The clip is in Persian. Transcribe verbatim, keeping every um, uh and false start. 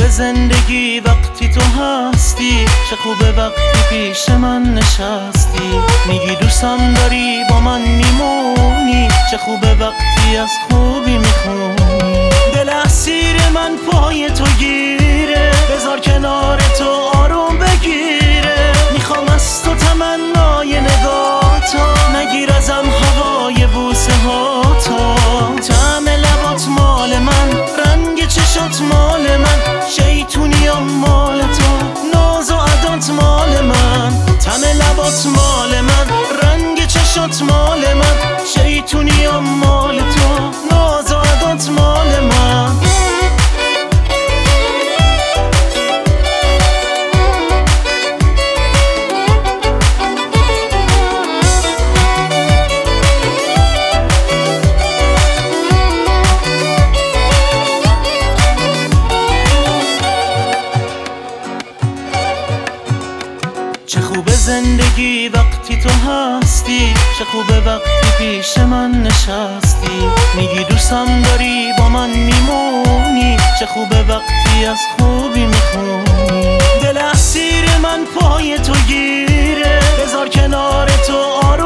زندگی وقتی تو هستی، چه خوبه وقتی پیش من نشستی. میگی دوستم داری با من میمونی، چه خوبه وقتی از خوبی میخونی. دل اسیر من پای تو گیره، بذار کنار تو آروم بگیره. میخوام از تو تمنای نگاهتا، نگیر ازم هوای بوسه ها تا. طعم لبات مال من، رنگ چشات مال من، شیطونیام مال تو، ناز و عدات مال من. طعم لبات مال من، رنگ چشات مال من، شیطونیام مال تو، ناز و عدات مال من. چه خوبه زندگی وقتی تو هستی، چه خوبه وقتی پیش من نشستی. میگی دوستم داری با من میمونی، چه خوبه وقتی از خوبی میخونی. دل اسیر من پای تو گیره، بذار کنار تو آروم